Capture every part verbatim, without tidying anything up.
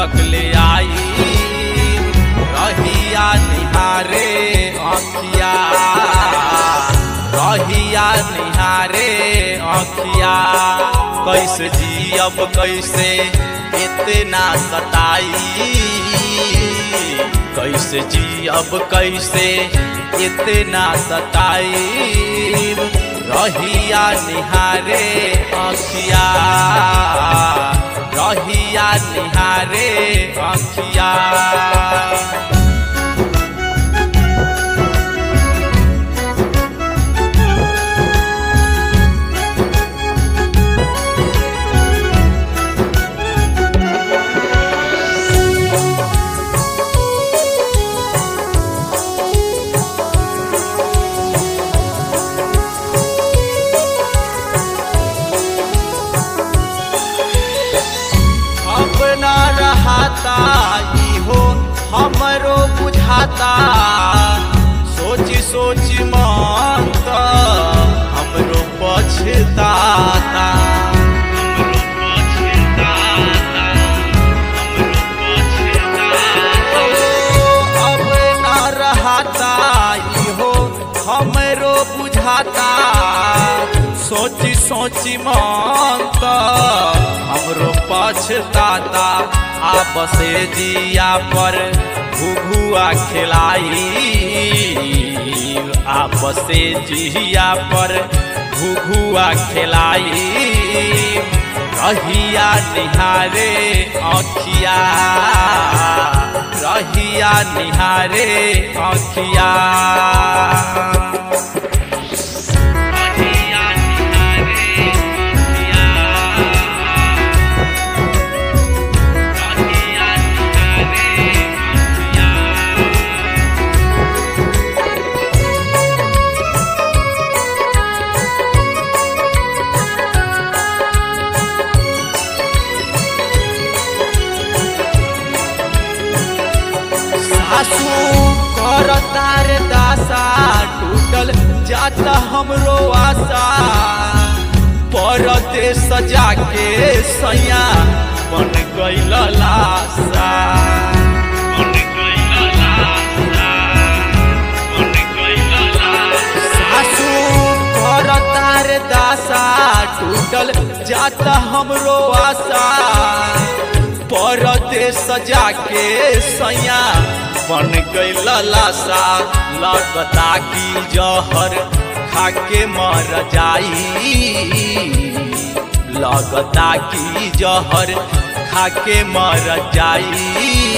तक ले आई रहिया निहारे अखिया रहिया निहारे अखिया। कैसे जियब कैसे इतना सताई कैसे जियब कैसे इतना सताई रहिया निहारे अखिया रहिया निहारे अखिया। हो हमरो बुझाता सोची सोची मन त हमरो पछताता अब ना रहता हो हमरो बुझाता सोची सोची मन त हमरो पछताता। आपस जिया पर घुघुआ खिलाई आपस जिया पर घुघुआ खिलाई रहिया निहारे अखिया रहिया निहारे अखिया। आंसू करता रे दासा टूटल जाता हमरो आशा परते सजा के सैया बन गइल लाशा बन गइल लाशा बन गइल लाशा। आंसू करता रे दासा टूटल जाता हमरो आशा परते सजा के सैया बन गइल लाशा। लगता कि जहर खाके मर जाई लगता कि जहर खाके मर जाई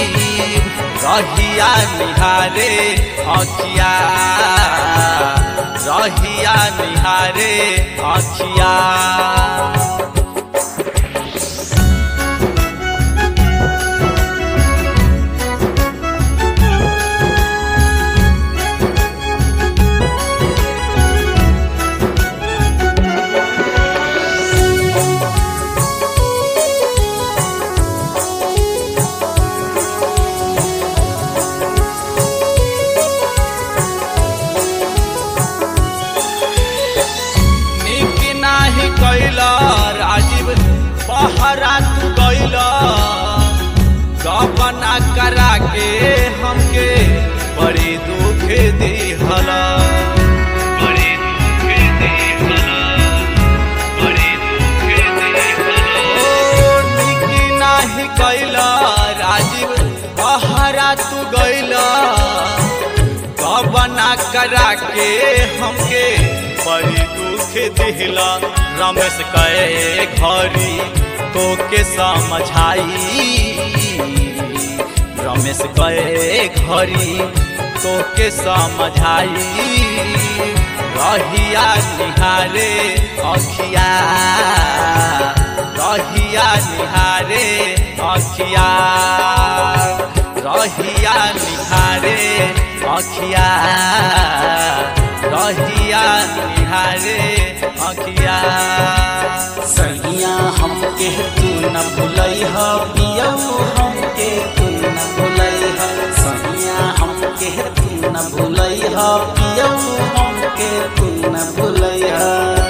रहिया निहारे अखिया रहिया निहारे अखिया। राजीव बहरा तू गइल गबना करा के हमके बड़ी दुख दिहल बड़ी दुख दिहल बड़ी दुख दिहल। ओ निकी नाही गइल राजीव बहरा तू गइल गबना करा के हमके बड़ी दुख दिहला। रमेश कहे घरी तो के समझाई रमेश कहे घरी तो के समझाई रहिया निहारे अखिया रहिया निहारे अखिया रहिया निहारे अखिया रहिया निहारे अखिया। सैया हमके तू न भुलैह पियऊ हमके तू न भुलैह सैया हमके तू न भुलैह पियऊ हमके तू न भुलैह।